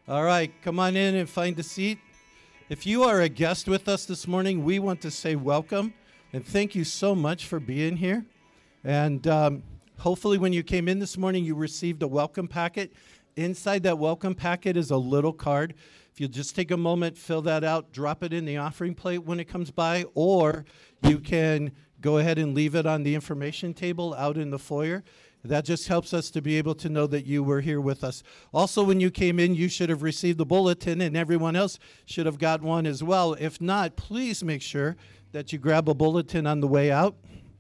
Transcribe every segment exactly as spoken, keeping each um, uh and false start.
All right, come on in and find a seat. If you are a guest with us this morning, we want to say welcome and thank you so much for being here. And um, hopefully when you came in this morning, you received a welcome packet. Inside that welcome packet is a little card. If you'll just take a moment, fill that out, drop it in the offering plate when it comes by, or you can go ahead and leave it on the information table out in the foyer. That just helps us to be able to know that you were here with us. Also, when you came in, you should have received the bulletin, and everyone else should have got one as well. If not, please make sure that you grab a bulletin on the way out.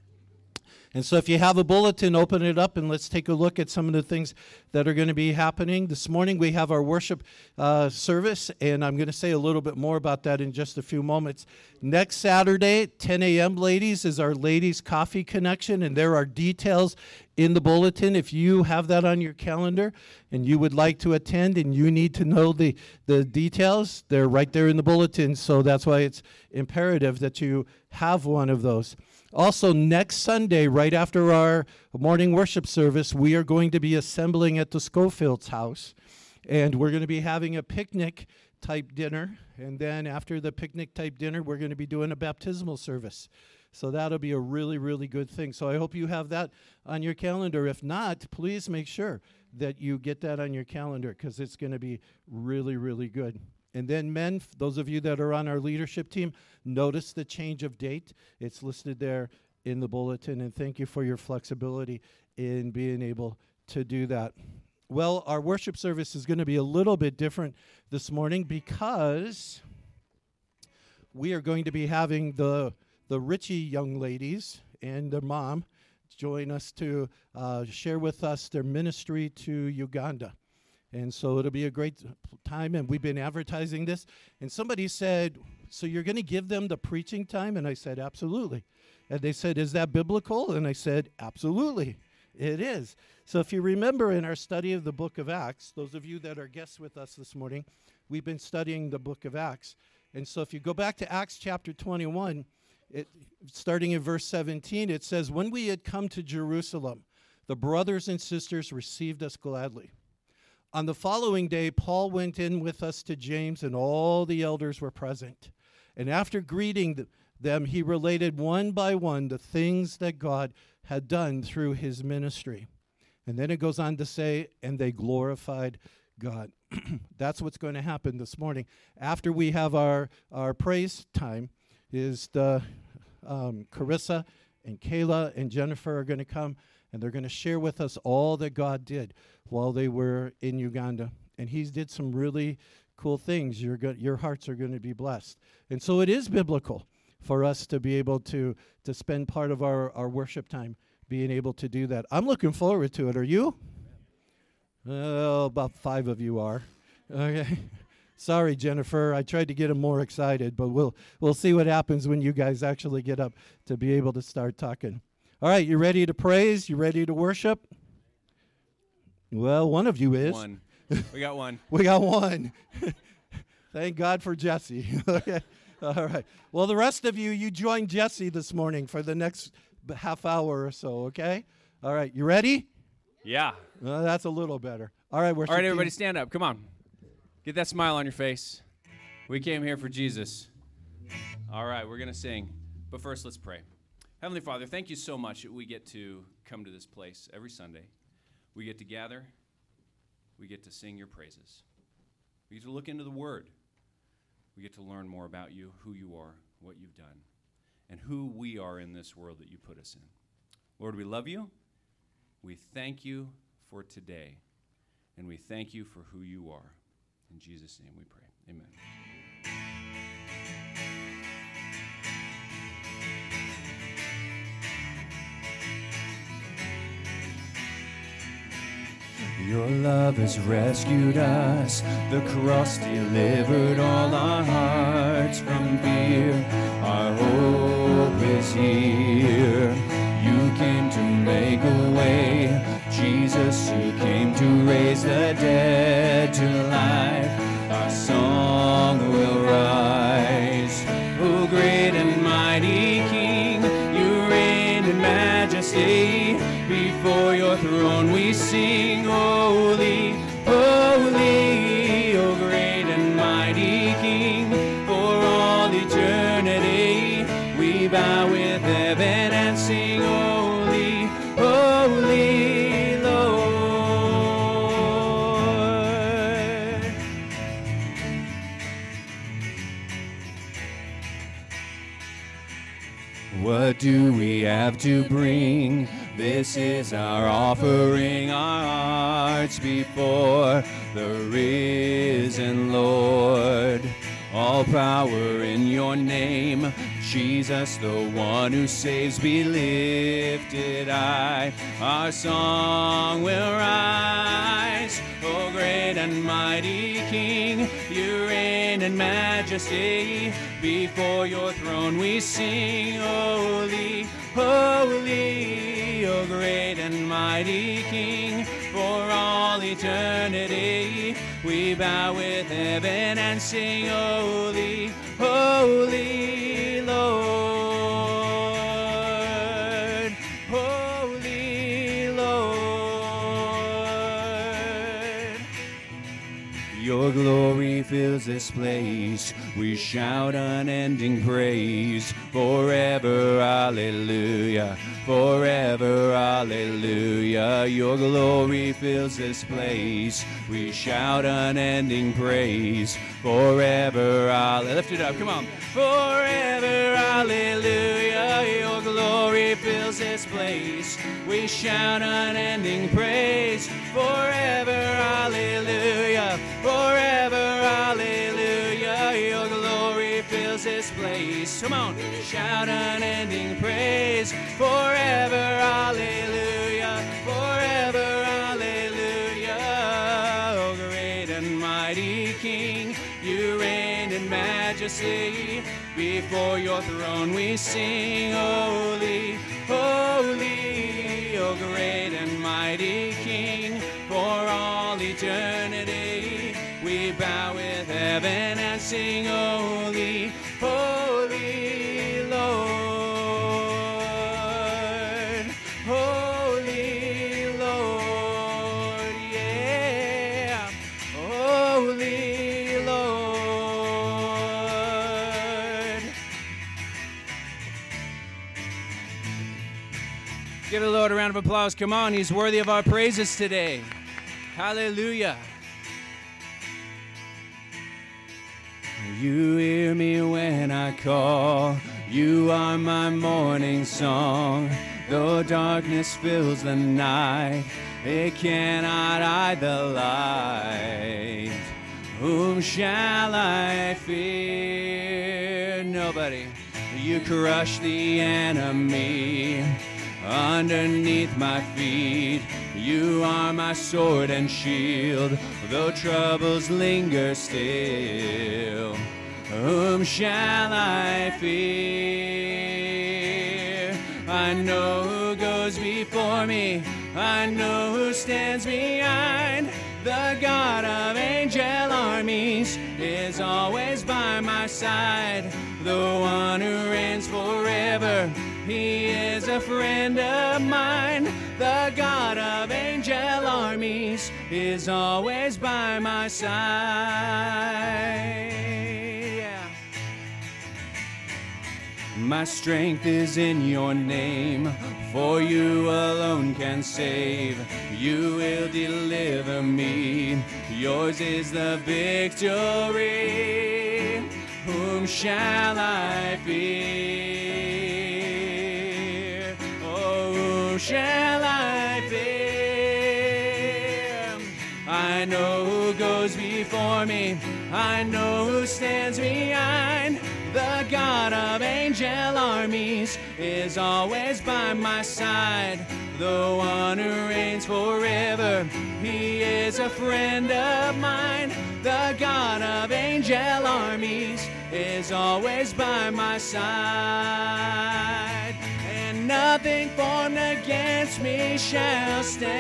And so if you have a bulletin, open it up and let's take a look at some of the things that are going to be happening. This morning we have our worship uh, service, and I'm going to say a little bit more about that in just a few moments. Next Saturday, ten a.m., ladies, is our Ladies Coffee Connection, and there are details in the bulletin. If you have that on your calendar and you would like to attend and you need to know the, the details, they're right there in the bulletin, so that's why it's imperative that you have one of those. Also, next Sunday, right after our morning worship service, we are going to be assembling at the Schofield's house, and we're going to be having a picnic-type dinner, and then after the picnic-type dinner, we're going to be doing a baptismal service. So that'll be a really, really good thing. So I hope you have that on your calendar. If not, please make sure that you get that on your calendar because it's going to be really, really good. And then men, f- those of you that are on our leadership team, notice the change of date. It's listed there in the bulletin, and thank you for your flexibility in being able to do that. Well, our worship service is going to be a little bit different this morning because we are going to be having the the Ritchie young ladies and their mom join us to uh, share with us their ministry to Uganda. And so it'll be a great time, and we've been advertising this. And somebody said, so you're going to give them the preaching time? And I said, absolutely. And they said, is that biblical? And I said, absolutely, it is. So if you remember in our study of the book of Acts, those of you that are guests with us this morning, we've been studying the book of Acts. And so if you go back to Acts chapter twenty-one, it, starting in verse seventeen, it says, when we had come to Jerusalem, the brothers and sisters received us gladly. On the following day, Paul went in with us to James, and all the elders were present. And after greeting th- them, he related one by one the things that God had done through his ministry. And then it goes on to say, and they glorified God. That's what's going to happen this morning. After we have our, our praise time, is the um, Carissa and Kayla and Jennifer are going to come, and they're going to share with us all that God did while they were in Uganda. And he did some really cool things. Your go- your hearts are going to be blessed. And so it is biblical for us to be able to, to spend part of our, our worship time being able to do that. I'm looking forward to it. Are you? Oh, about five of you are. Okay. Sorry, Jennifer. I tried to get them more excited, but we'll we'll see what happens when you guys actually get up to be able to start talking. All right, you ready to praise? You ready to worship? Well, one of you is. One. We got one. We got one. Thank God for Jesse. Okay. All right. Well, the rest of you, you join Jesse this morning for the next b- half hour or so, okay? All right. You ready? Yeah. Well, that's a little better. All right. We're All right, everybody stand up. Come on. Get that smile on your face. We came here for Jesus. All right, we're going to sing. But first, let's pray. Heavenly Father, thank you so much that we get to come to this place every Sunday. We get to gather. We get to sing your praises. We get to look into the Word. We get to learn more about you, who you are, what you've done, and who we are in this world that you put us in. Lord, we love you. We thank you for today, and we thank you for who you are. In Jesus' name we pray. Amen. Your love has rescued us. The cross delivered all our hearts from fear. Our hope is here. You came to make a way. Jesus, you came to raise the dead to life. Our song will rise. O great and mighty King, you reign in majesty. Before your throne we sing, holy, holy, O What do we have to bring? This is our offering, our hearts before the risen Lord. All power in your name, Jesus, the one who saves, be lifted high. Our song will rise, O great and mighty King. You reign in majesty, before your throne we sing, holy, holy, O great and mighty King. For all eternity we bow with heaven and sing, holy, holy Lord, holy Lord. Your glory fills this place, we shout unending praise, forever, hallelujah, forever, hallelujah. Your glory fills this place, we shout unending praise, forever, hallelujah. Lift it up, come on. Forever, hallelujah. Your glory fills this place, we shout unending praise, forever, hallelujah, forever, hallelujah. Your glory fills this place. Come on, shout unending praise, forever, hallelujah, forever, hallelujah. Oh, great and mighty King, you reign in majesty, before your throne we sing, holy, holy. Oh, great and mighty King, for all eternity we bow with heaven and sing, holy, holy Lord, holy Lord, yeah, holy Lord. Give the Lord a round of applause. Come on, he's worthy of our praises today. Hallelujah. You hear me when I call, you are my morning song. Though darkness fills the night, it cannot hide the light. Whom shall I fear? Nobody. You crush the enemy underneath my feet. You are my sword and shield, though troubles linger still. Whom shall I fear? I know who goes before me, I know who stands behind. The God of angel armies is always by my side. The one who reigns forever, he is a friend of mine. The God of angel armies is always by my side. Yeah. My strength is in your name, for you alone can save. You will deliver me, yours is the victory. Whom shall I fear? Oh, whom shall I fear? I know who goes before me, I know who stands behind. The God of angel armies is always by my side. The one who reigns forever, he is a friend of mine. The God of angel armies is always by my side. And nothing formed against me shall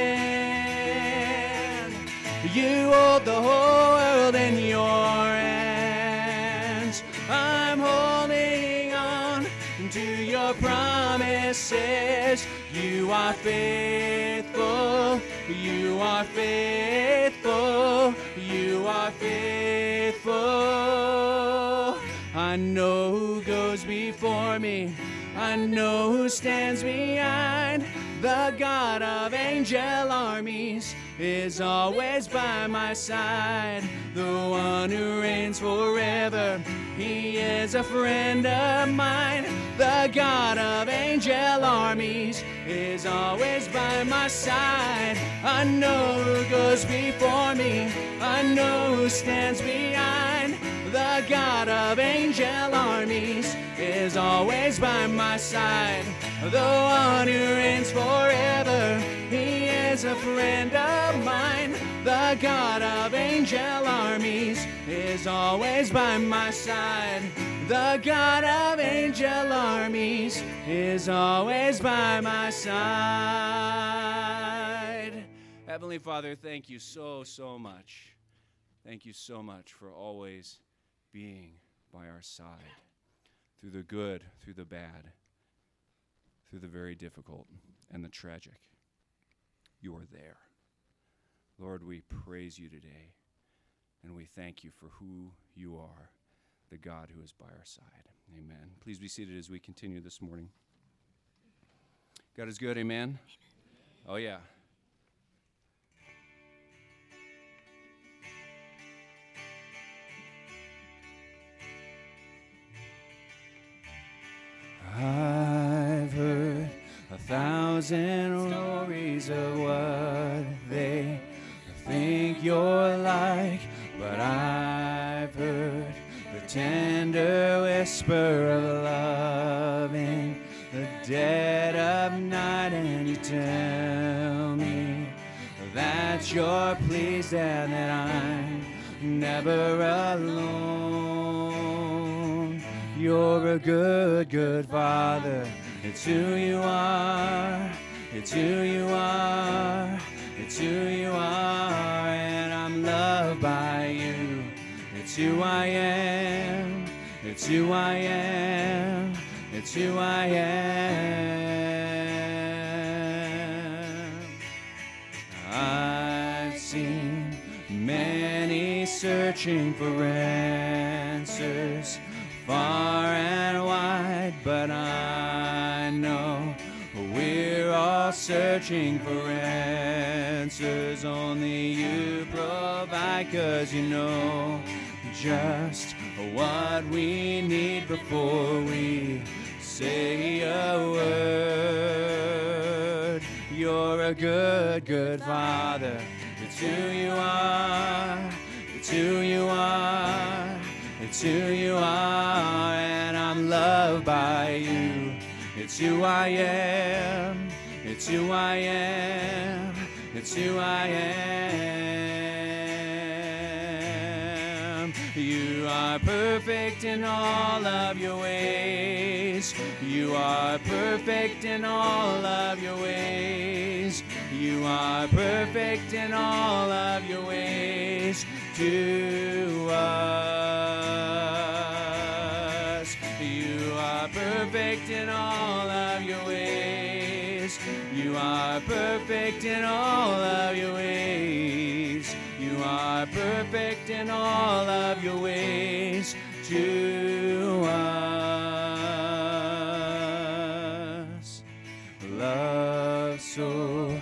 stand. You hold the whole world in your hands. I'm holding on to your promises. You are faithful, you are faithful, you are faithful. I know who goes before me, I know who stands behind. The God of angel armies is always by my side. The one who reigns forever, he is a friend of mine. The God of angel armies is always by my side. I know who goes before me, I know who stands behind. The God of angel armies is always by my side. The one who reigns forever, he is a friend of mine. The God of angel armies is always by my side. The God of angel armies is always by my side. Heavenly Father, thank you so, so much. Thank you so much for always being by our side, through the good, through the bad, through the very difficult and the tragic. You are there. Lord, we praise you today, and we thank you for who you are, the God who is by our side. Amen. Please be seated as we continue this morning. God is good, amen? Oh, yeah. I've heard a thousand stories of what they think you're like, but I've heard the tender whisper of love in the dead of night, and you tell me that you're pleased and that I'm never alone. You're a good, good Father. It's who you are. It's who you are. It's who you are. And I'm loved by you. It's who I am. It's who I am. It's who I am. I've seen many searching for answers far and wide, but I know we're all searching for answers only you provide, 'cause you know just what we need before we say a word. You're a good, good Father. It's who you are. It's who you are. It's who you are, and I'm loved by you. It's who I am. It's who I am. It's who I am. You are perfect in all of your ways. You are perfect in all of your ways. You are perfect in all of your ways to us. You are perfect in all of your ways. You are perfect in all of your ways. You are perfect in all of your ways to us. Love so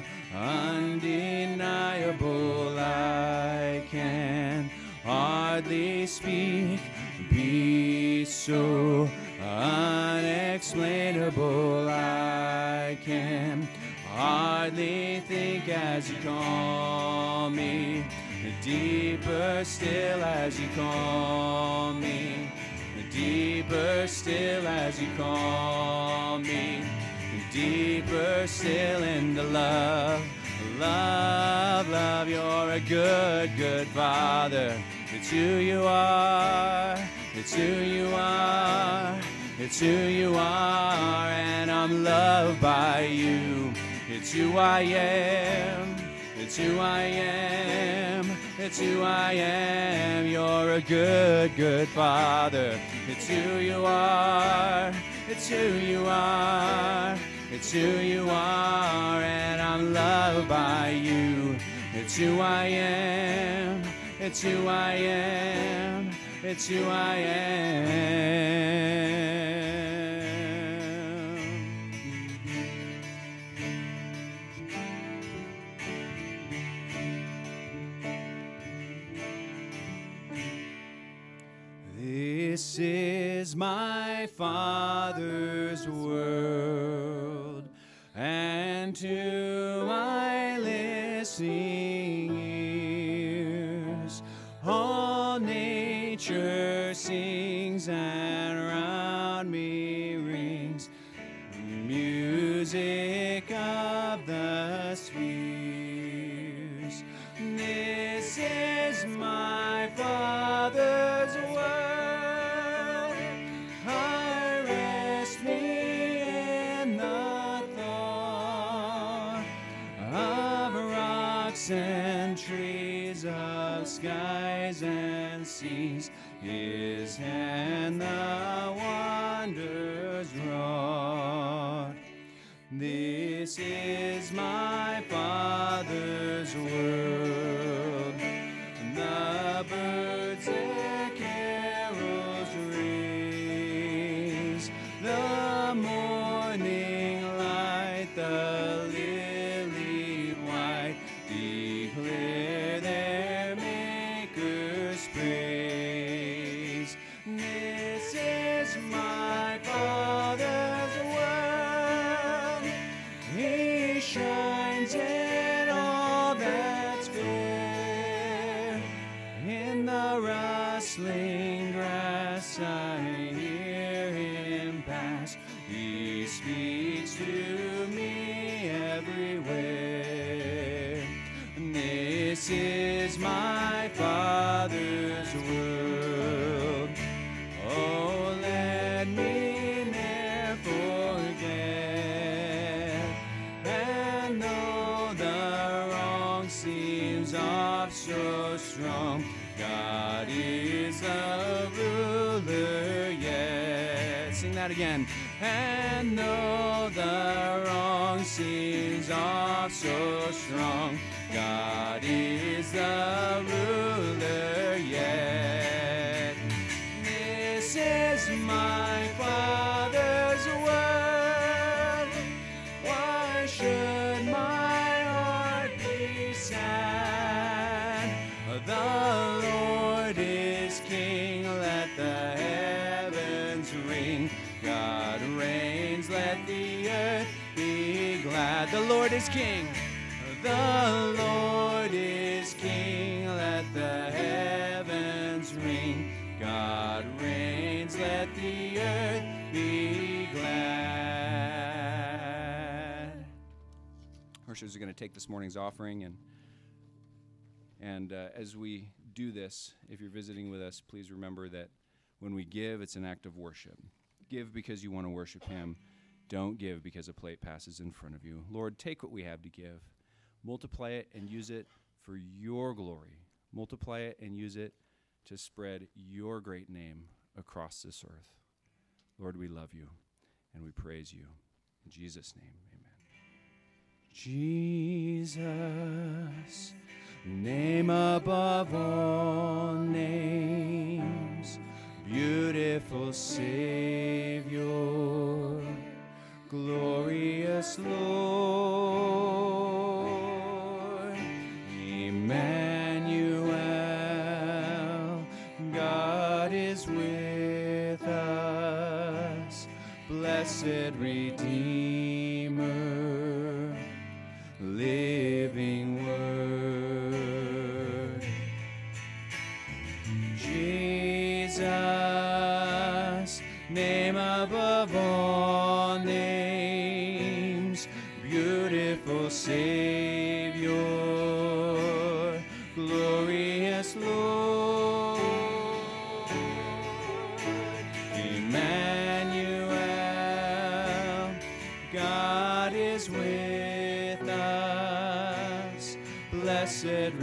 undeniable, I can hardly speak. Peace so unexplainable, I can hardly think as you call me. Deeper still as you call me. Deeper still as you call me. Deeper still into love. Love, love, you're a good, good Father. It's who you are. It's who you are. It's who you are, and I'm loved by you. It's who I am. It's who I am. It's who I am. You're a good, good Father. It's who you are. It's who you are. It's who you are, and I'm loved by you. It's who I am. It's who I am. It's who I am. This is my Father's world, and to my listening ears, all nature sings and around me rings music of the spheres. This is my Father's world. I rest me in the thought of rocks and trees, of skies and seas, His hand the wonders wrought. This is my Father's world. The birds their carols raise, the morning light, the lily white, declare their Maker's praise. This is my Father's world. He shines in all that's fair. In the rustling grass I hear Him pass. He speaks to me everywhere. This is my Father's world. Oh, let me ne'er forget. And though the wrong seems oft so strong, God is the ruler yet. Sing that again. And though the wrong seems oft so strong, God is the ruler yet. This is my Father's world. Why should my heart be sad? The Lord is King, let the heavens ring. God reigns, let the earth be glad. The Lord is King. The Lord is King, let the heavens ring. God reigns, let the earth be glad. Worshipers are going to take this morning's offering, and and uh, as we do this, if you're visiting with us, please remember that when we give, it's an act of worship. Give because you want to worship Him. Don't give because a plate passes in front of you. Lord, take what we have to give. Multiply it and use it for your glory. Multiply it and use it to spread your great name across this earth. Lord, we love you and we praise you. In Jesus' name, amen. Jesus, name above all names, beautiful Savior, glorious Lord, Emmanuel, God is with us, blessed Redeemer, living Word. Jesus, name above all names, beautiful Savior, glorious Lord, Emmanuel, God is with us, blessed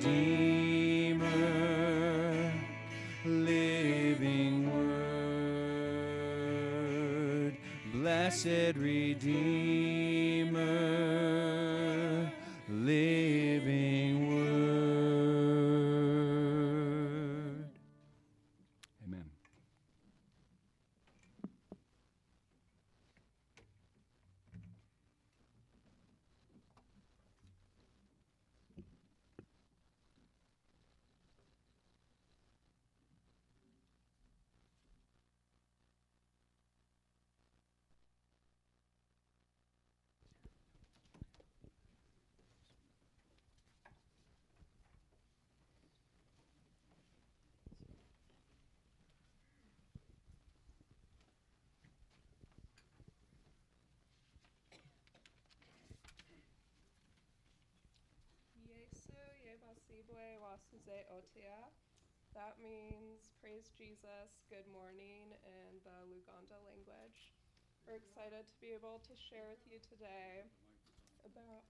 Redeemer, living Word, blessed Redeemer, living Word. Amen. Yahweh Wasuze Otia. That means praise Jesus, good morning in the Luganda language. We're excited to be able to share with you today about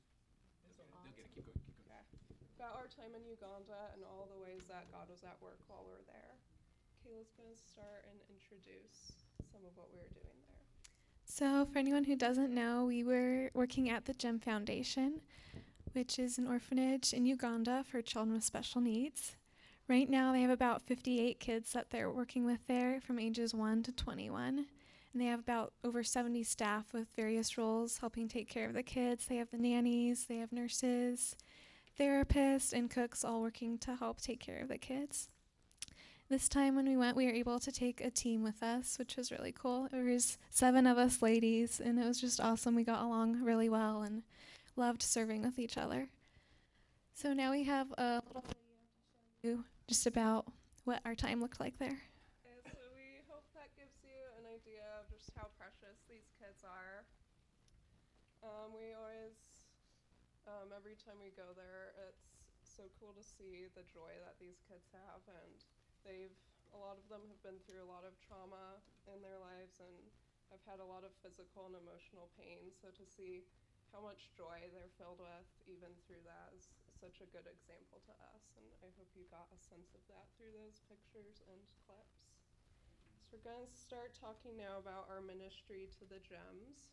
Okay. about our time in Uganda and all the ways that God was at work while we were there. Kayla's going to start and introduce some of what we were doing there. So for anyone who doesn't know, we were working at the GEM Foundation, which is an orphanage in Uganda for children with special needs. Right now they have about fifty-eight kids that they're working with there from ages one to twenty-one. And they have about over seventy staff with various roles helping take care of the kids. They have the nannies, they have nurses, therapists, and cooks all working to help take care of the kids. This time when we went, we were able to take a team with us, which was really cool. There was seven of us ladies, and it was just awesome. We got along really well and loved serving with each other. So now we have a little video to show you just about what our time looked like there. Okay, so we hope that gives you an idea of just how precious these kids are. Um, we always, um, every time we go there, it's so cool to see the joy that these kids have, and they've, a lot of them have been through a lot of trauma in their lives and have had a lot of physical and emotional pain, so to see how much joy they're filled with even through that is such a good example to us, and I hope you got a sense of that through those pictures and clips. So we're going to start talking now about our ministry to the GEMS.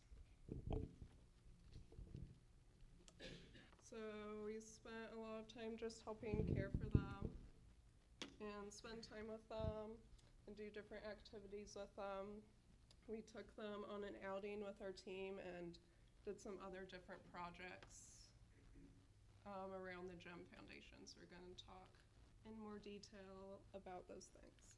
So we spent a lot of time just helping care for them and spend time with them and do different activities with them. We took them on an outing with our team and did some other different projects um, around the GEM Foundation. So we're going to talk in more detail about those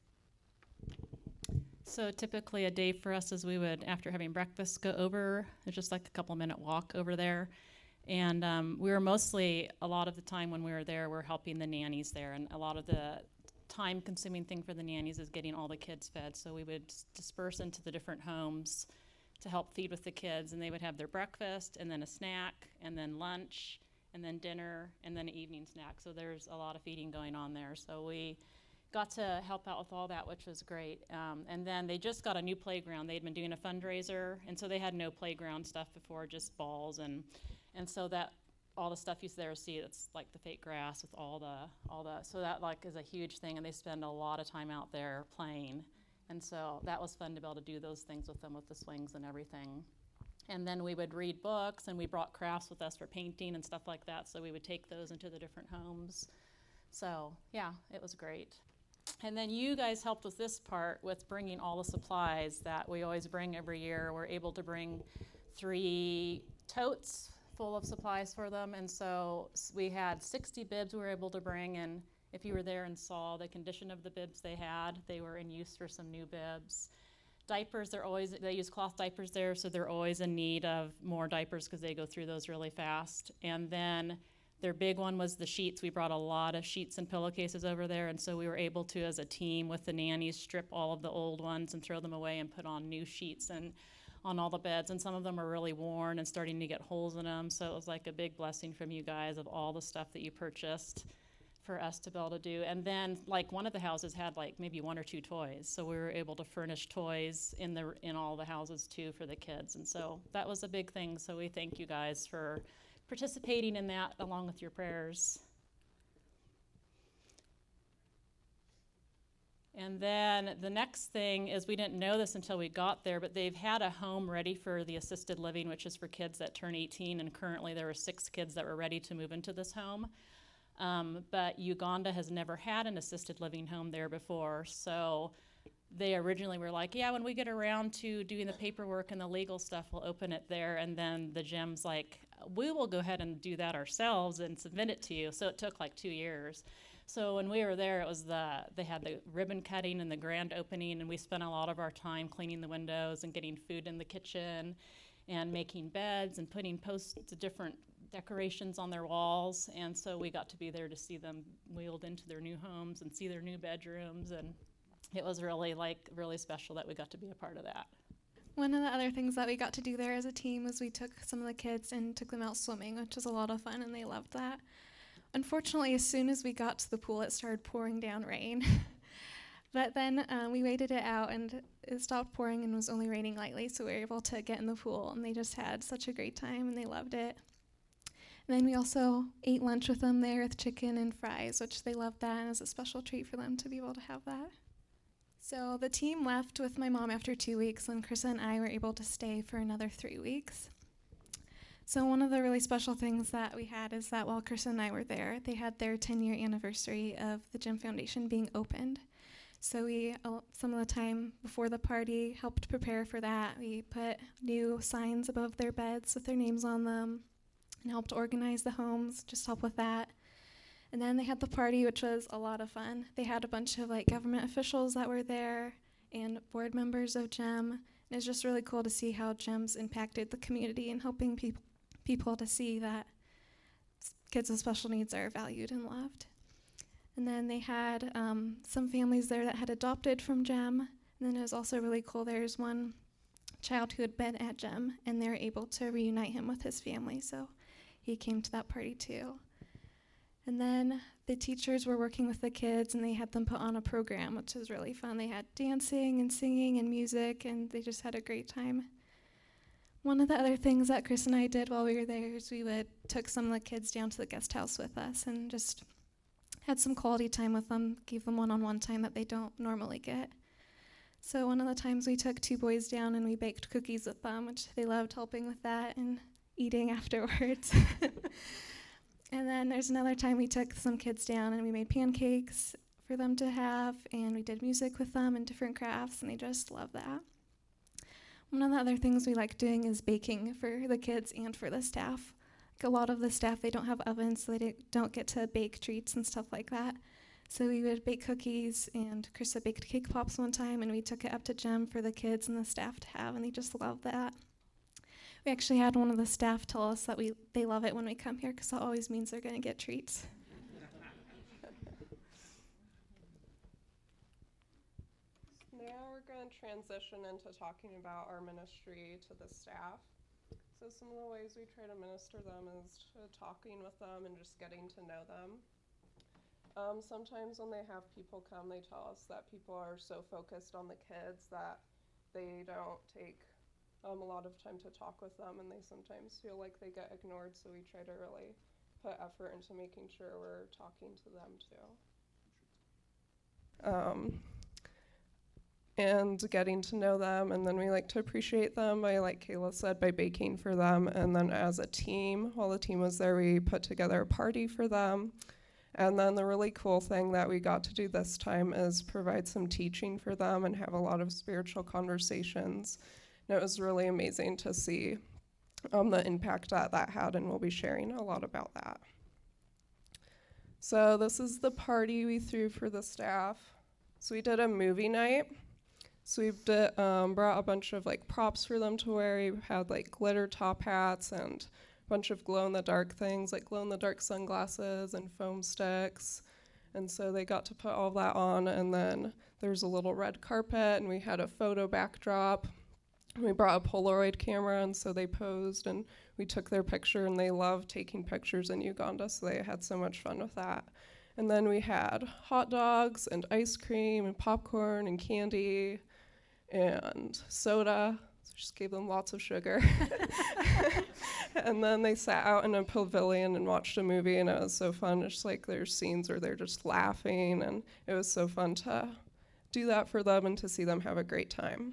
things. So typically a day for us is we would, after having breakfast, go over. It's just like a couple minute walk over there. And um, we were mostly, a lot of the time when we were there, we're helping the nannies there. And a lot of the time consuming thing for the nannies is getting all the kids fed. So we would disperse into the different homes to help feed with the kids. And they would have their breakfast and then a snack and then lunch and then dinner and then an evening snack. So there's a lot of feeding going on there. So we got to help out with all that, which was great. Um, and then they just got a new playground. They'd been doing a fundraiser, and so they had no playground stuff before, just balls. And and so that, all the stuff you there see, it's like the fake grass with all the, all the, so that like is a huge thing, and they spend a lot of time out there playing. And so that was fun to be able to do those things with them with the swings and everything. And then we would read books, and we brought crafts with us for painting and stuff like that, so we would take those into the different homes. So yeah, it was great. And then you guys helped with this part with bringing all the supplies that we always bring every year. We're able to bring three totes full of supplies for them. And so we had sixty bibs we were able to bring. And if you were there and saw the condition of the bibs they had, they were in use for some new bibs. Diapers, they're always, they use cloth diapers there, so they're always in need of more diapers because they go through those really fast. And then their big one was the sheets. We brought a lot of sheets and pillowcases over there, and so we were able to, as a team with the nannies, strip all of the old ones and throw them away and put on new sheets and on all the beds. And some of them are really worn and starting to get holes in them, so it was like a big blessing from you guys of all the stuff that you purchased for us to be able to do. And then, like, one of the houses had like maybe one or two toys, so we were able to furnish toys in the in all the houses too for the kids. And so that was a big thing, so we thank you guys for participating in that along with your prayers. And then the next thing is, we didn't know this until we got there, but they've had a home ready for the assisted living, which is for kids that turn eighteen, and currently there were six kids that were ready to move into this home. Um, but Uganda has never had an assisted living home there before, so they originally were like, yeah, when we get around to doing the paperwork and the legal stuff, we'll open it there. And then the GEM's like, we will go ahead and do that ourselves and submit it to you. So it took like two years. So when we were there, it was the, they had the ribbon cutting and the grand opening, and we spent a lot of our time cleaning the windows and getting food in the kitchen and making beds and putting posts, different decorations on their walls. And so we got to be there to see them wheeled into their new homes and see their new bedrooms. And it was really like really special that we got to be a part of that. One of the other things that we got to do there as a team was we took some of the kids and took them out swimming, which was a lot of fun, and they loved that. unfortunately, as soon as we got to the pool, it started pouring down rain. But then um, we waited it out, and it stopped pouring and was only raining lightly, so we were able to get in the pool, and they just had such a great time, and they loved it. And then we also ate lunch with them there with chicken and fries, which they loved that, and it was a special treat for them to be able to have that. So the team left with my mom after two weeks, and Krista and I were able to stay for another three weeks. So one of the really special things that we had is that while Krista and I were there, they had their ten-year anniversary of the Gem Foundation being opened. So we, uh, some of the time before the party, helped prepare for that. We put new signs above their beds with their names on them and helped organize the homes, just help with that. And then they had the party, which was a lot of fun. They had a bunch of like government officials that were there and board members of GEM. And it was just really cool to see how GEM's impacted the community and helping peop- people to see that s- kids with special needs are valued and loved. And then they had um, some families there that had adopted from GEM. And then it was also really cool. There's one child who had been at GEM, and they were able to reunite him with his family. So he came to that party too. And then the teachers were working with the kids, and they had them put on a program, which was really fun. They had dancing and singing and music, and they just had a great time. One of the other things that Chris and I did while we were there is we would took some of the kids down to the guest house with us and just had some quality time with them, gave them one-on-one time that they don't normally get. So one of the times we took two boys down and we baked cookies with them, which they loved helping with that and eating afterwards. And then there's another time we took some kids down and we made pancakes for them to have, and we did music with them and different crafts, and they just love that. One of the other things we like doing is baking for the kids and for the staff. Like a lot of the staff, they don't have ovens, so they don't get to bake treats and stuff like that. So we would bake cookies, and Krista baked cake pops one time, and we took it up to GEM for the kids and the staff to have, and they just loved that. We actually had one of the staff tell us that we they love it when we come here because that always means they're going to get treats. Now we're going to transition into talking about our ministry to the staff. So some of the ways we try to minister them is to talking with them and just getting to know them. Um, sometimes when they have people come, they tell us that people are so focused on the kids that they don't take um, a lot of time to talk with them, and they sometimes feel like they get ignored, so we try to really put effort into making sure we're talking to them too. Um, and getting to know them, and then we like to appreciate them by, like Kayla said, by baking for them, and then as a team, while the team was there, we put together a party for them. And then the really cool thing that we got to do this time is provide some teaching for them and have a lot of spiritual conversations. And it was really amazing to see um, the impact that that had, and we'll be sharing a lot about that. So this is the party we threw for the staff. So we did a movie night. So we did, um, brought a bunch of like props for them to wear. We had like glitter top hats and a bunch of glow-in-the-dark things, like glow-in-the-dark sunglasses and foam sticks. And so they got to put all that on, and then there's a little red carpet, and we had a photo backdrop. We brought a Polaroid camera, and so they posed, and we took their picture, and they loved taking pictures in Uganda, so they had so much fun with that. And then we had hot dogs and ice cream and popcorn and candy and soda. So just gave them lots of sugar. And then they sat out in a pavilion and watched a movie, and it was so fun. It's like there's scenes where they're just laughing, and it was so fun to do that for them and to see them have a great time.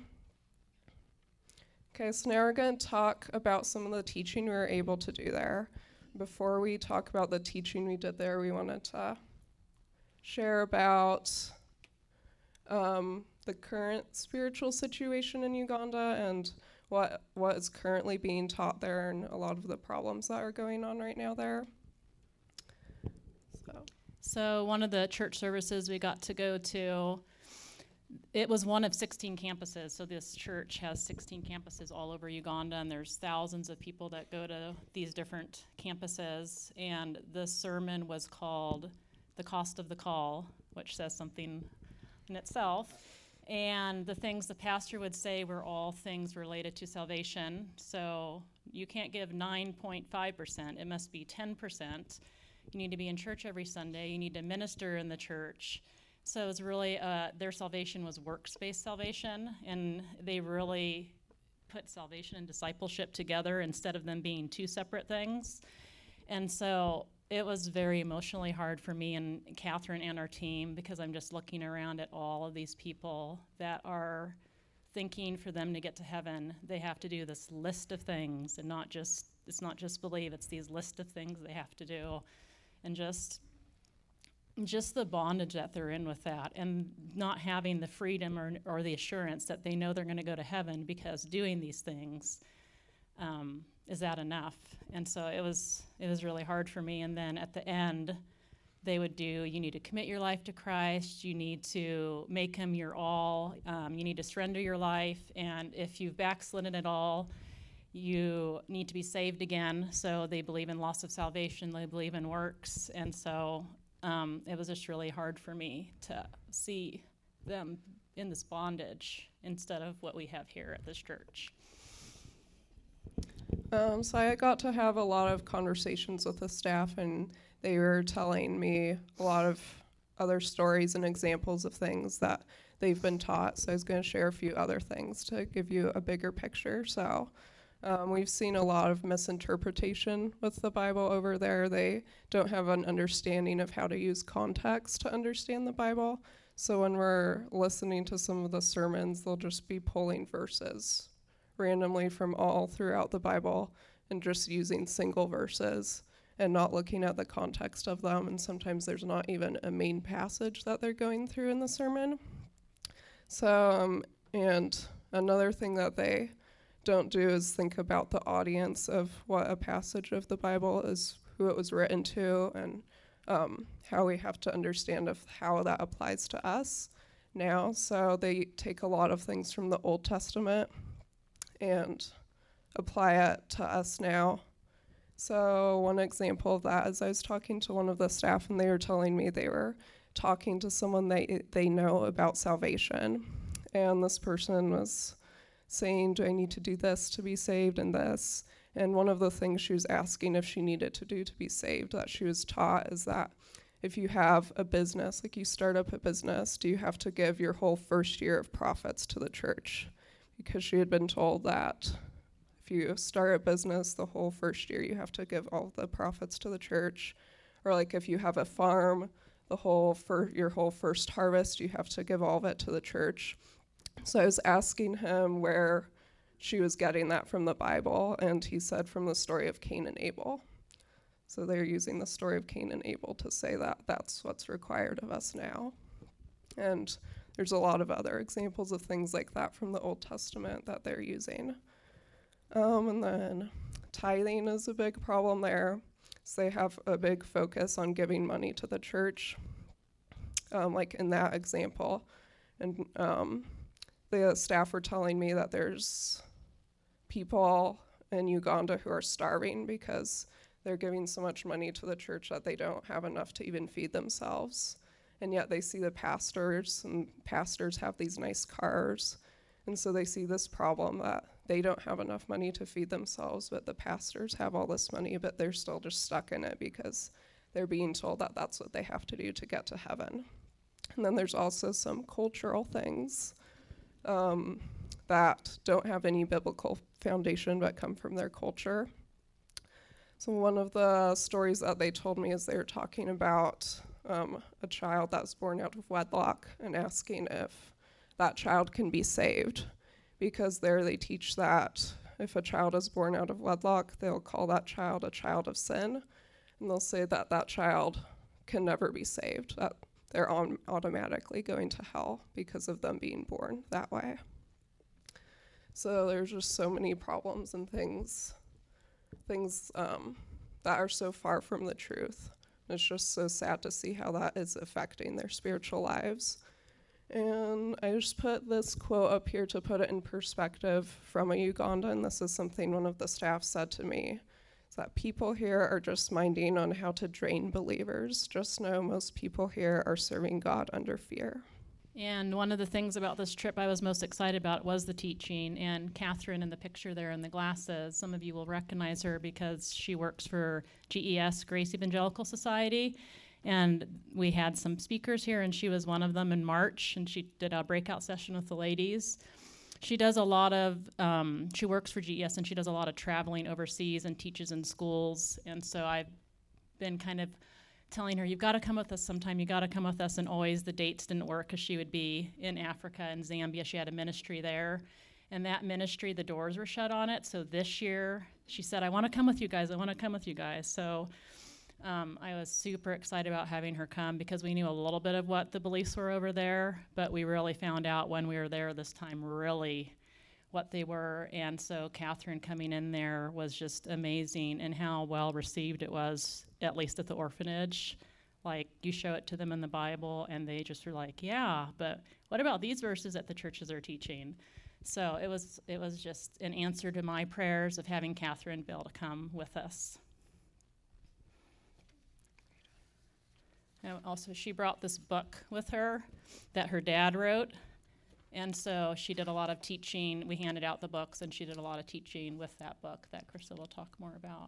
Okay, so now we're going to talk about some of the teaching we were able to do there. Before we talk about the teaching we did there, we wanted to share about um, the current spiritual situation in Uganda and what what is currently being taught there and a lot of the problems that are going on right now there. So, So one of the church services we got to go to, it was one of sixteen campuses. So this church has sixteen campuses all over Uganda, and there's thousands of people that go to these different campuses. And the sermon was called The Cost of the Call, which says something in itself. And the things the pastor would say were all things related to salvation. So you can't give nine point five percent. It must be ten percent. You need to be in church every Sunday. You need to minister in the church. So it was really, uh, their salvation was works-based salvation, and they really put salvation and discipleship together instead of them being two separate things. And so it was very emotionally hard for me and Catherine and our team, because I'm just looking around at all of these people that are thinking for them to get to heaven, they have to do this list of things, and not just, it's not just believe, it's these list of things they have to do. And just just the bondage that they're in with that, and not having the freedom or, or the assurance that they know they're going to go to heaven because doing these things, um, is that enough? And so it was it was really hard for me. And then at the end, they would do, you need to commit your life to Christ, you need to make him your all, um, you need to surrender your life, and if you've backslidden at all, you need to be saved again. So they believe in loss of salvation, they believe in works, and so Um, it was just really hard for me to see them in this bondage instead of what we have here at this church. Um, so I got to have a lot of conversations with the staff, and they were telling me a lot of other stories and examples of things that they've been taught. So I was going to share a few other things to give you a bigger picture. So Um, we've seen a lot of misinterpretation with the Bible over there. They don't have an understanding of how to use context to understand the Bible. So when we're listening to some of the sermons, they'll just be pulling verses randomly from all throughout the Bible and just using single verses and not looking at the context of them. And sometimes there's not even a main passage that they're going through in the sermon. So, um, and another thing that they don't do is think about the audience of what a passage of the Bible is, who it was written to, and um, how we have to understand of how that applies to us now. So they take a lot of things from the Old Testament and apply it to us now. So one example of that is I was talking to one of the staff, and they were telling me they were talking to someone they they know about salvation, and this person was saying, do I need to do this to be saved, and this? And one of the things she was asking if she needed to do to be saved that she was taught is that if you have a business, like you start up a business, do you have to give your whole first year of profits to the church? Because she had been told that if you start a business, the whole first year you have to give all the profits to the church. Or like if you have a farm, the whole fir- your whole first harvest, you have to give all of it to the church. So I was asking him where she was getting that from the Bible, and he said from the story of Cain and Abel. So they're using the story of Cain and Abel to say that that's what's required of us now. And there's a lot of other examples of things like that from the Old Testament that they're using. Um, and then tithing is a big problem there. So they have a big focus on giving money to the church, um, like in that example. And um, the staff were telling me that there's people in Uganda who are starving because they're giving so much money to the church that they don't have enough to even feed themselves. And yet they see the pastors, and pastors have these nice cars. And so they see this problem that they don't have enough money to feed themselves, but the pastors have all this money, but they're still just stuck in it because they're being told that that's what they have to do to get to heaven. And then there's also some cultural things um, that don't have any biblical foundation but come from their culture. So one of the stories that they told me is they were talking about um, a child that was born out of wedlock and asking if that child can be saved, because there they teach that if a child is born out of wedlock, they'll call that child a child of sin, and they'll say that that child can never be saved, that they're on automatically going to hell because of them being born that way. So there's just so many problems and things, things um, that are so far from the truth. It's just so sad to see how that is affecting their spiritual lives. And I just put this quote up here to put it in perspective from a Ugandan. This is something one of the staff said to me, is that people here are just minding on how to drain believers. Just know most people here are serving God under fear. And one of the things about this trip I was most excited about was the teaching. And Catherine in the picture there in the glasses, some of you will recognize her because she works for G E S, Grace Evangelical Society. And we had some speakers here, and she was one of them in March, and she did a breakout session with the ladies. She does a lot of, um, she works for G E S, and she does a lot of traveling overseas and teaches in schools. And so I've been kind of telling her, you've got to come with us sometime, you got to come with us, and always the dates didn't work because she would be in Africa and Zambia. She had a ministry there, and that ministry, the doors were shut on it. So this year, she said, I want to come with you guys, I want to come with you guys. So um, I was super excited about having her come because we knew a little bit of what the beliefs were over there, but we really found out when we were there this time really what they were. And so Catherine coming in there was just amazing, and how well received it was, at least at the orphanage. Like, you show it to them in the Bible and they just were like, yeah, but what about these verses that the churches are teaching? So it was it was just an answer to my prayers of having Catherine be able to come with us. And also, she brought this book with her that her dad wrote. And so she did a lot of teaching. We handed out the books, and she did a lot of teaching with that book that Crystal will talk more about.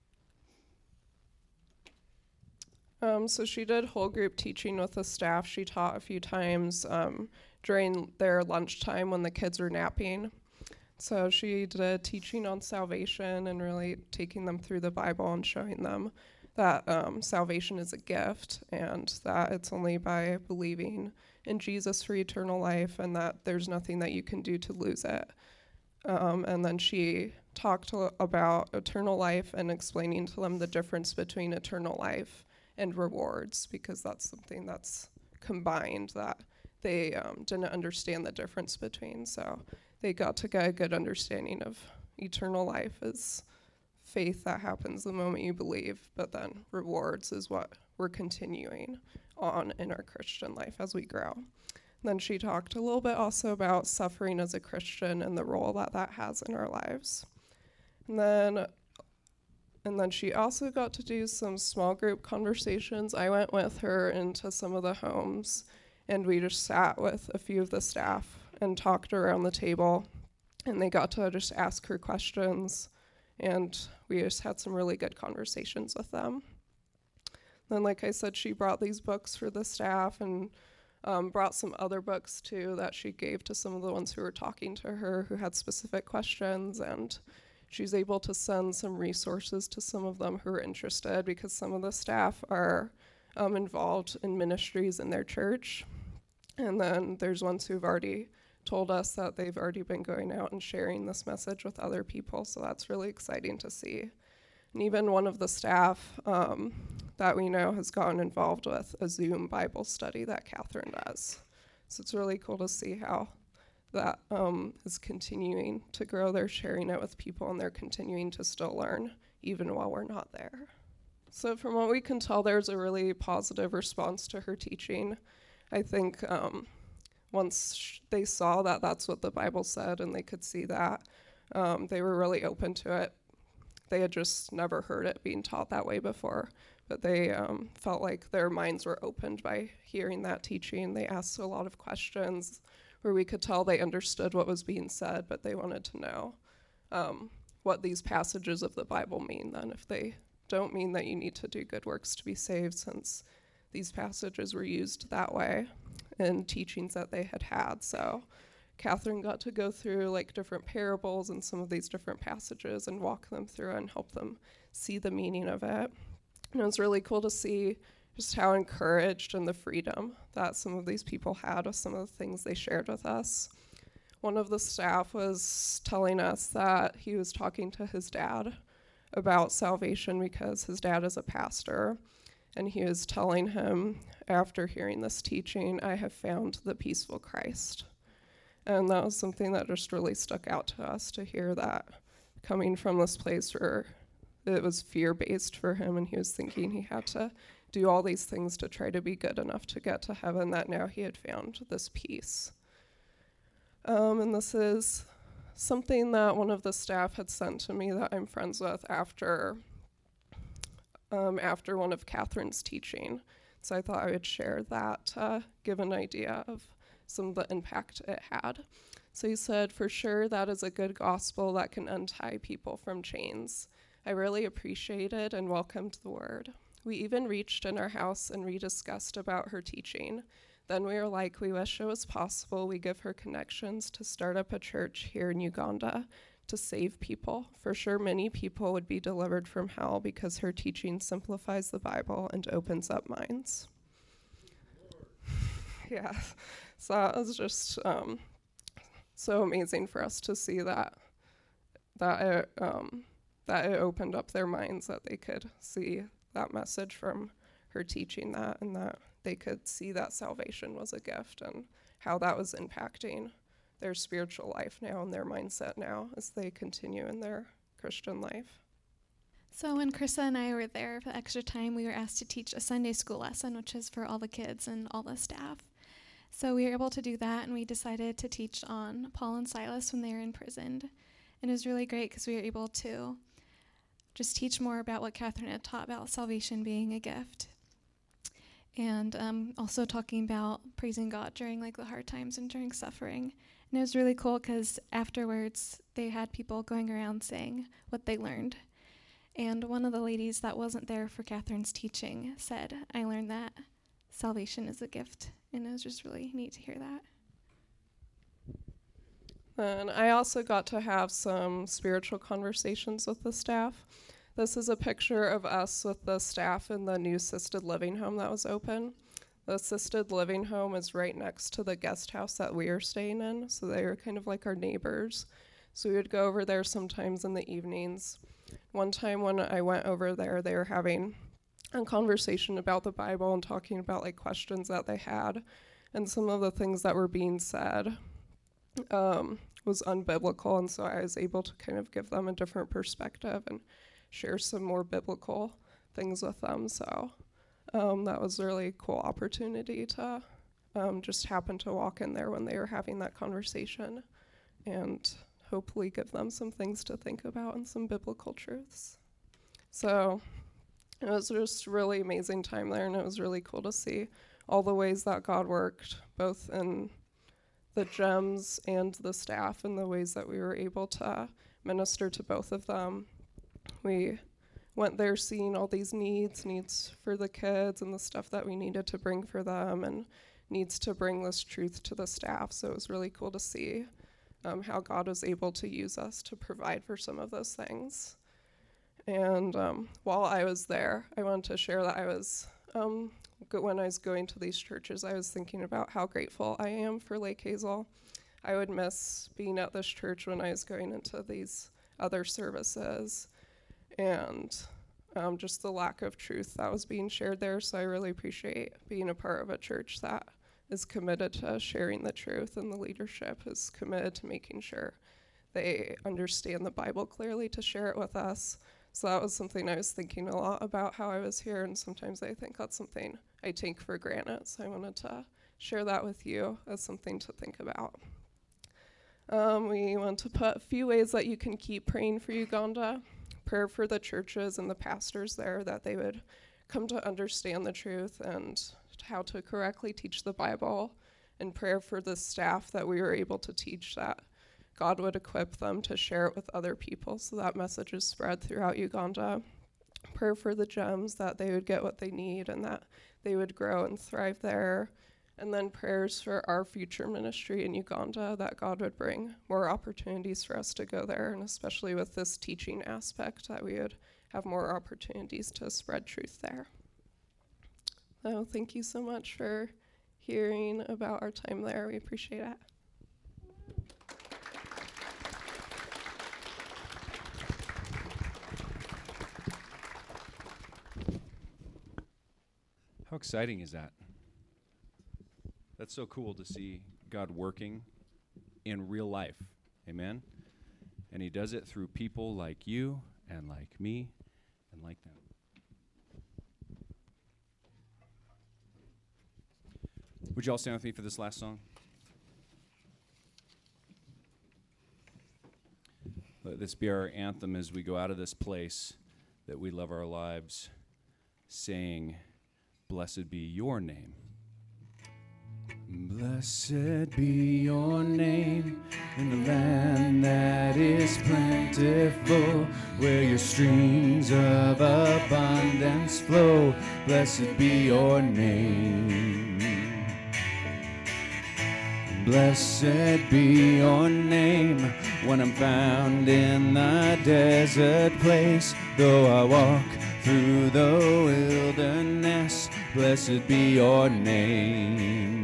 Um, so she did whole group teaching with the staff. She taught a few times um, during their lunchtime when the kids were napping. So she did a teaching on salvation and really taking them through the Bible and showing them that um, salvation is a gift and that it's only by believing in Jesus for eternal life, and that there's nothing that you can do to lose it. Um, and then she talked a- about eternal life and explaining to them the difference between eternal life and rewards, because that's something that's combined that they um, didn't understand the difference between. So they got to get a good understanding of eternal life as faith that happens the moment you believe, but then rewards is what we're continuing on in our Christian life as we grow. And then she talked a little bit also about suffering as a Christian and the role that that has in our lives. And then and then she also got to do some small group conversations. I went with her into some of the homes, and we just sat with a few of the staff and talked around the table, and they got to just ask her questions, and we just had some really good conversations with them. Then, like I said, she brought these books for the staff and um, brought some other books too that she gave to some of the ones who were talking to her who had specific questions, and she's able to send some resources to some of them who are interested, because some of the staff are um, involved in ministries in their church. And then there's ones who've already told us that they've already been going out and sharing this message with other people, so that's really exciting to see. And even one of the staff um, that we know has gotten involved with a Zoom Bible study that Catherine does. So it's really cool to see how that um, is continuing to grow. They're sharing it with people, and they're continuing to still learn even while we're not there. So from what we can tell, there's a really positive response to her teaching. I think um, once sh- they saw that that's what the Bible said and they could see that, um, they were really open to it. They had just never heard it being taught that way before, but they um, felt like their minds were opened by hearing that teaching. They asked a lot of questions where we could tell they understood what was being said, but they wanted to know um, what these passages of the Bible mean then, if they don't mean that you need to do good works to be saved, since these passages were used that way in teachings that they had had. So Catherine got to go through like different parables and some of these different passages and walk them through and help them see the meaning of it. And it was really cool to see just how encouraged and the freedom that some of these people had with some of the things they shared with us. One of the staff was telling us that he was talking to his dad about salvation because his dad is a pastor, and he was telling him, after hearing this teaching, I have found the peaceful Christ. And that was something that just really stuck out to us, to hear that coming from this place where it was fear-based for him, and he was thinking he had to do all these things to try to be good enough to get to heaven, that now he had found this peace. Um, and this is something that one of the staff had sent to me that I'm friends with after um, after one of Catherine's teaching. So I thought I would share that to give an idea of some of the impact it had. So he said, for sure, that is a good gospel that can untie people from chains. I really appreciated and welcomed the word. We even reached in our house and rediscussed about her teaching. Then we were like, we wish it was possible we give her connections to start up a church here in Uganda to save people. For sure, many people would be delivered from hell because her teaching simplifies the Bible and opens up minds. Yeah, so that was just um, so amazing for us to see that that it, um, that it opened up their minds, that they could see that message from her teaching that, and that they could see that salvation was a gift and how that was impacting their spiritual life now and their mindset now as they continue in their Christian life. So when Krista and I were there for extra time, we were asked to teach a Sunday school lesson, which is for all the kids and all the staff. So we were able to do that, and we decided to teach on Paul and Silas when they were imprisoned. And it was really great because we were able to just teach more about what Catherine had taught about salvation being a gift. And um, also talking about praising God during like the hard times and during suffering. And it was really cool because afterwards they had people going around saying what they learned. And one of the ladies that wasn't there for Catherine's teaching said, I learned that salvation is a gift. And it was just really neat to hear that. And I also got to have some spiritual conversations with the staff. This is a picture of us with the staff in the new assisted living home that was open. The assisted living home is right next to the guest house that we are staying in, so they were kind of like our neighbors. So we would go over there sometimes in the evenings. One time when I went over there, they were having a conversation about the Bible and talking about like questions that they had, and some of the things that were being said um, was unbiblical, and so I was able to kind of give them a different perspective and share some more biblical things with them. So um, that was a really cool opportunity to um, just happen to walk in there when they were having that conversation and hopefully give them some things to think about and some biblical truths. So it was just a really amazing time there, and it was really cool to see all the ways that God worked, both in the gems and the staff, and the ways that we were able to minister to both of them. We went there seeing all these needs, needs for the kids and the stuff that we needed to bring for them, and needs to bring this truth to the staff. So it was really cool to see um, how God was able to use us to provide for some of those things. And um, while I was there, I wanted to share that I was, um, go- when I was going to these churches, I was thinking about how grateful I am for Lake Hazel. I would miss being at this church when I was going into these other services, and um, just the lack of truth that was being shared there. So I really appreciate being a part of a church that is committed to sharing the truth, and the leadership is committed to making sure they understand the Bible clearly to share it with us. So that was something I was thinking a lot about how I was here, and sometimes I think that's something I take for granted. So I wanted to share that with you as something to think about. Um, we want to put a few ways that you can keep praying for Uganda. Prayer for the churches and the pastors there, that they would come to understand the truth and how to correctly teach the Bible, and prayer for the staff that we were able to teach, that God would equip them to share it with other people so that message is spread throughout Uganda. Prayer for the gems, that they would get what they need and that they would grow and thrive there. And then prayers for our future ministry in Uganda, that God would bring more opportunities for us to go there, and especially with this teaching aspect, that we would have more opportunities to spread truth there. So thank you so much for hearing about our time there. We appreciate it. How exciting is that? That's so cool to see God working in real life. Amen? And he does it through people like you and like me and like them. Would you all stand with me for this last song? Let this be our anthem as we go out of this place, that we love our lives, saying, "Blessed be your name." Blessed be your name in the land that is plentiful, where your streams of abundance flow. Blessed be your name. Blessed be your name when I'm found in the desert place. Though I walk through the wilderness, blessed be your name.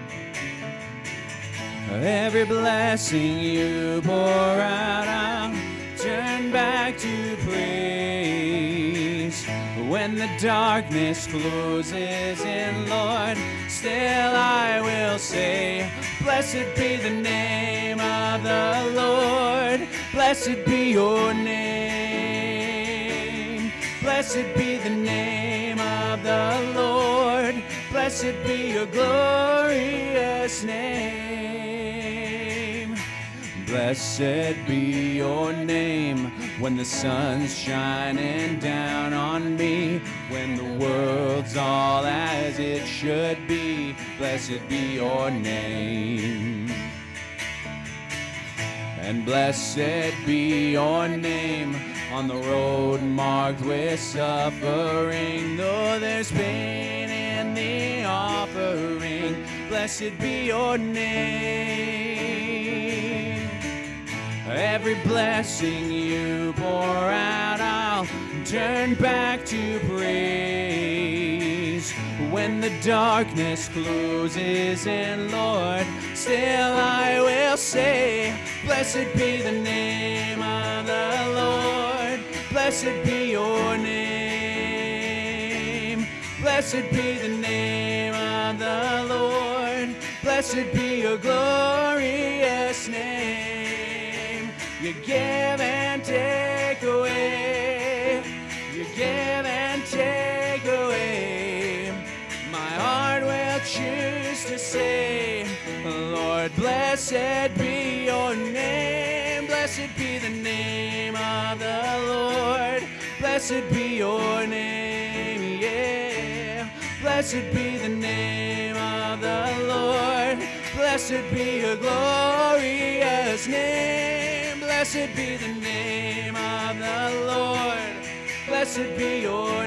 Every blessing you pour out, I'll turn back to praise. When the darkness closes in, Lord, still I will say, blessed be the name of the Lord. Blessed be your name. Blessed be the name of the Lord. Blessed be your glorious name. Blessed be your name when the sun's shining down on me, when the world's all as it should be. Blessed be your name. And blessed be your name on the road marked with suffering, though there's pain in the offering. Blessed be your name. Every blessing you pour out, I'll turn back to praise. When the darkness closes in, Lord, still I will say, blessed be the name of the Lord. Blessed be your name. Blessed be the name of the Lord. Blessed be your glorious name. You give and take away. You give and take away. My heart will choose to say, Lord, blessed be your name. Blessed be the name of the Lord. Blessed be your name, yeah. Blessed be the name of the Lord. Blessed be your glorious name. Blessed be the name of the Lord. Blessed be your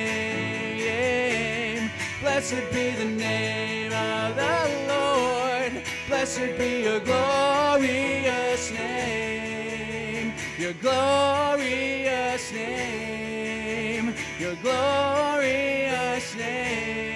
name. Blessed be the name of the Lord. Blessed be your glorious name. Your glorious name. Your glorious name.